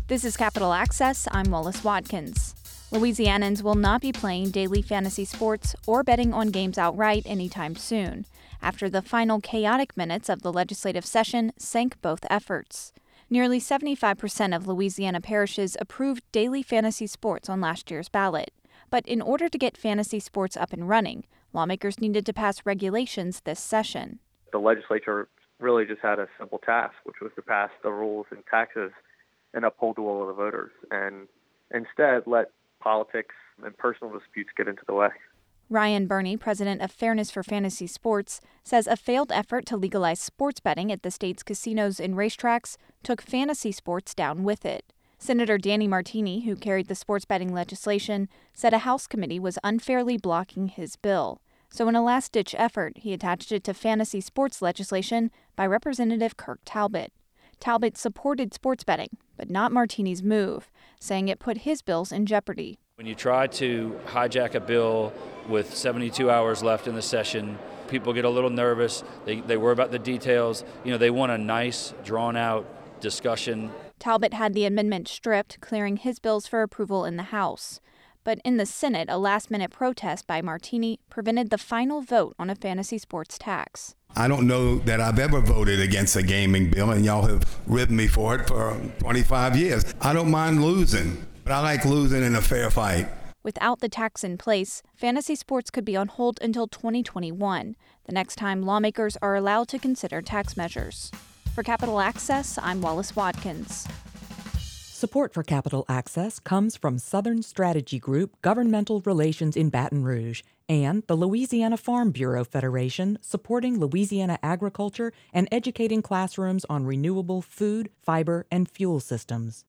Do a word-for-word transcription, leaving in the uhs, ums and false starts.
This is Capital Access. I'm Wallace Watkins. Louisianans will not be playing daily fantasy sports or betting on games outright anytime soon, after the final chaotic minutes of the legislative session sank both efforts. Nearly seventy-five percent of Louisiana parishes approved daily fantasy sports on last year's ballot. But in order to get fantasy sports up and running, lawmakers needed to pass regulations this session. The legislature really just had a simple task, which was to pass the rules and taxes and uphold the will of the voters, and instead let politics and personal disputes get into the way. Ryan Burney, president of Fairness for Fantasy Sports, says a failed effort to legalize sports betting at the state's casinos and racetracks took fantasy sports down with it. Senator Danny Martini, who carried the sports betting legislation, said a House committee was unfairly blocking his bill. So in a last-ditch effort, he attached it to fantasy sports legislation by Representative Kirk Talbot. Talbot supported sports betting, but not Martini's move, saying it put his bills in jeopardy. When you try to hijack a bill with seventy-two hours left in the session, people get a little nervous. They, they worry about the details. You know, they want a nice, drawn-out discussion. Talbot had the amendment stripped, clearing his bills for approval in the House. But in the Senate, a last-minute protest by Martini prevented the final vote on a fantasy sports tax. I don't know that I've ever voted against a gaming bill, and y'all have ribbed me for it for twenty-five years. I don't mind losing, but I like losing in a fair fight. Without the tax in place, fantasy sports could be on hold until twenty twenty-one, the next time lawmakers are allowed to consider tax measures. For Capital Access, I'm Wallace Watkins. Support for Capital Access comes from Southern Strategy Group Governmental Relations in Baton Rouge and the Louisiana Farm Bureau Federation, supporting Louisiana agriculture and educating classrooms on renewable food, fiber, and fuel systems.